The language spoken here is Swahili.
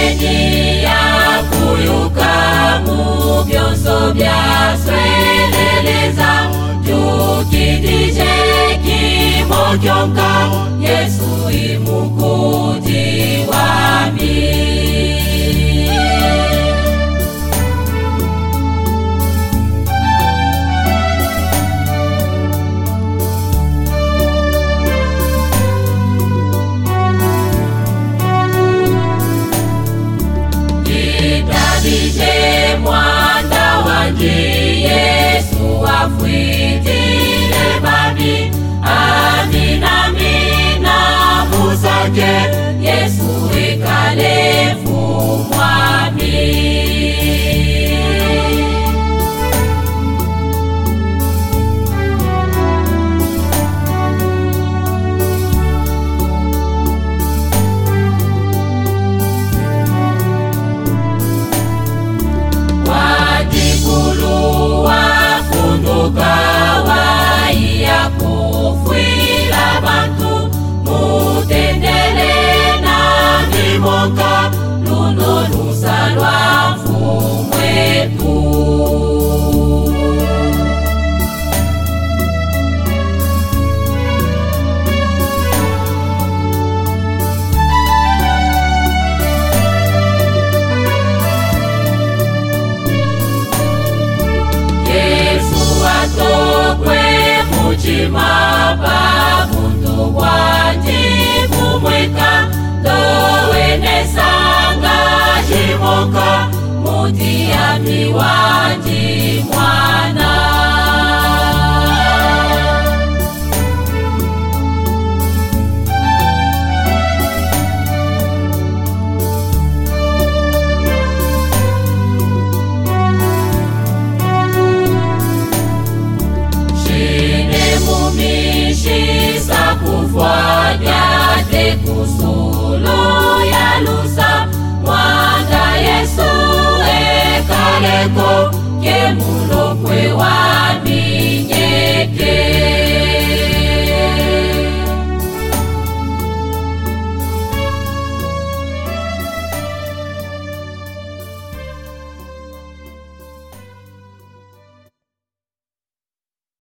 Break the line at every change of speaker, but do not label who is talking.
Eni ya kuyuka mu byonso bya sweleleza tukidije kimokyonka Yesu imukuti wami. Dije mwanda wanji Yesu afwitile babi amina mina musake Yesu ikalefu mwami. Luno lusalwa mfumwetu. Yesu atokwe muchima pa muntu bwanji kumweka Towene sanga jimoka muti ya miwanji mwana. Shine mumishi sakufwanya tekusulo ya lusa mwanda Yesu ekaleko kemulo kwe wa